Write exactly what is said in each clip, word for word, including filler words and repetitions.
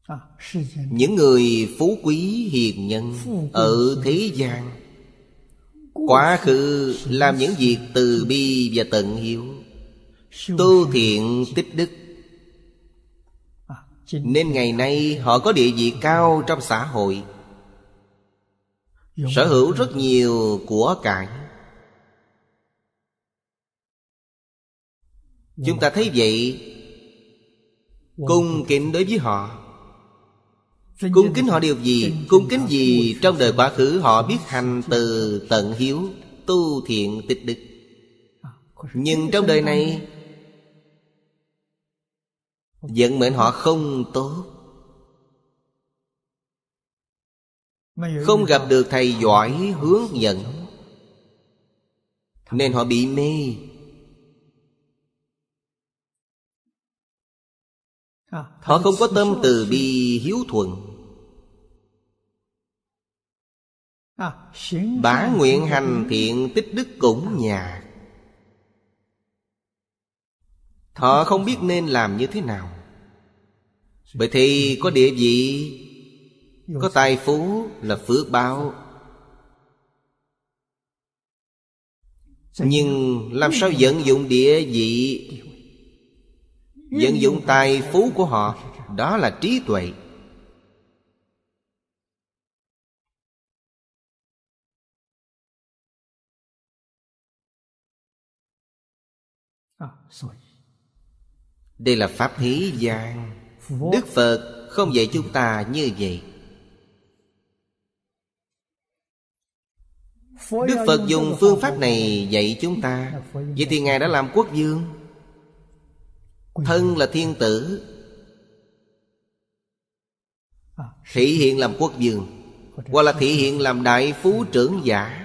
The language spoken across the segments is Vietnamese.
Những người phú quý hiền nhân ở thế gian quá khứ làm những việc từ bi và tận hiếu, tu thiện tích đức, nên ngày nay họ có địa vị cao trong xã hội, sở hữu rất nhiều của cải. Chúng ta thấy vậy, cung kính đối với họ. Cung kính họ điều gì? Cung kính gì trong đời quá khứ họ biết hành từ tận hiếu, tu thiện tích đức. Nhưng trong đời này vận mệnh họ không tốt, không gặp được thầy giỏi hướng dẫn, nên họ bị mê. Họ không có tâm từ bi hiếu thuận. Bá nguyện hành thiện tích đức cũng nhạt. Họ không biết nên làm như thế nào. Bởi thì có địa vị, có tài phú là phước báo. Nhưng làm sao vận dụng địa vị, vận dụng tài phú của họ, đó là trí tuệ. Đây là pháp thế gian. Đức Phật không dạy chúng ta như vậy. Đức Phật dùng phương pháp này dạy chúng ta. Vậy thì Ngài đã làm quốc vương, thân là thiên tử, thể hiện làm quốc vương, hoặc là thể hiện làm đại phú trưởng giả.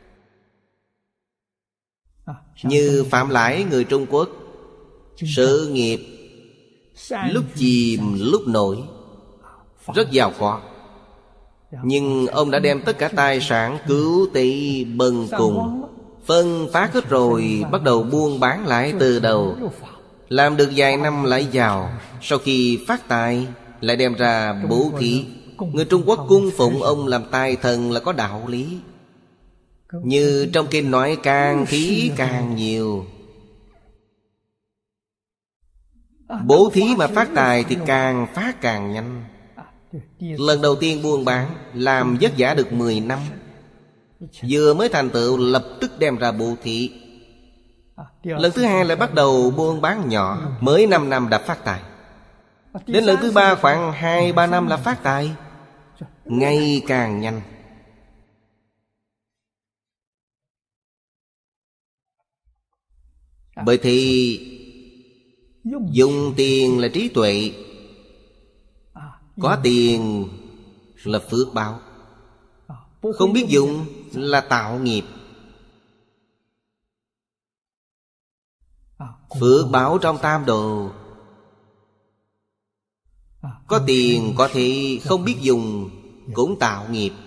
Như Phạm Lãi người Trung Quốc, sự nghiệp lúc chìm lúc nổi, rất giàu có. Nhưng ông đã đem tất cả tài sản cứu tế bần cùng, phân phát hết rồi, bắt đầu buôn bán lại từ đầu. Làm được vài năm lại giàu. Sau khi phát tài lại đem ra bố thí. Người Trung Quốc cung phụng ông làm tài thần là có đạo lý. Như trong kinh nói, càng thí càng nhiều. Bố thí mà phát tài thì càng phát càng nhanh. Lần đầu tiên buôn bán, làm vất vả được mười năm, vừa mới thành tựu lập tức đem ra bố thí. Lần thứ hai lại bắt đầu buôn bán nhỏ, mới năm năm đã phát tài. Đến lần thứ ba khoảng hai ba năm là phát tài, ngày càng nhanh. Bởi thì dùng tiền là trí tuệ, có tiền là phước báo. Không biết dùng là tạo nghiệp. Phước báo trong tam đồ. Có tiền có thể không biết dùng cũng tạo nghiệp.